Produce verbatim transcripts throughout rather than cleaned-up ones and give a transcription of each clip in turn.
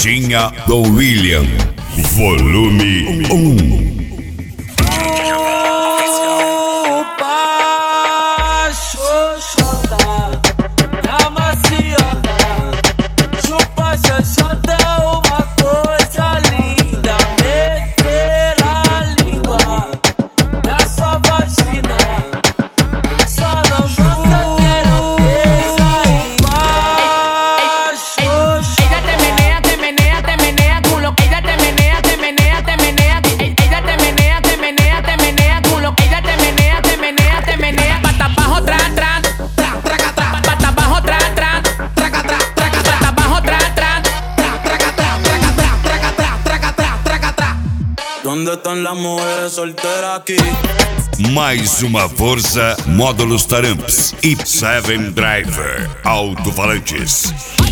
Coxinha do William, volume um. ¿Dónde están las mujeres solteras aqui? Mais uma força, módulos Taramps e Seven Driver Alto-Falantes.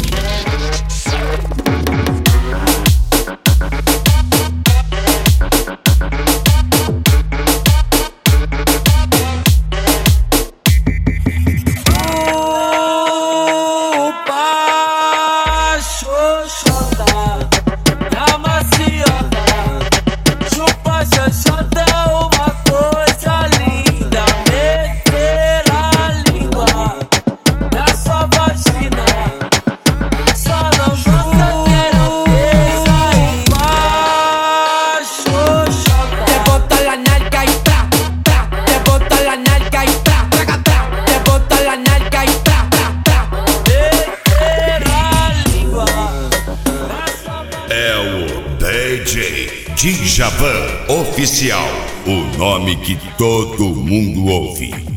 É o D J Djavan Oficial, o nome que todo mundo ouve.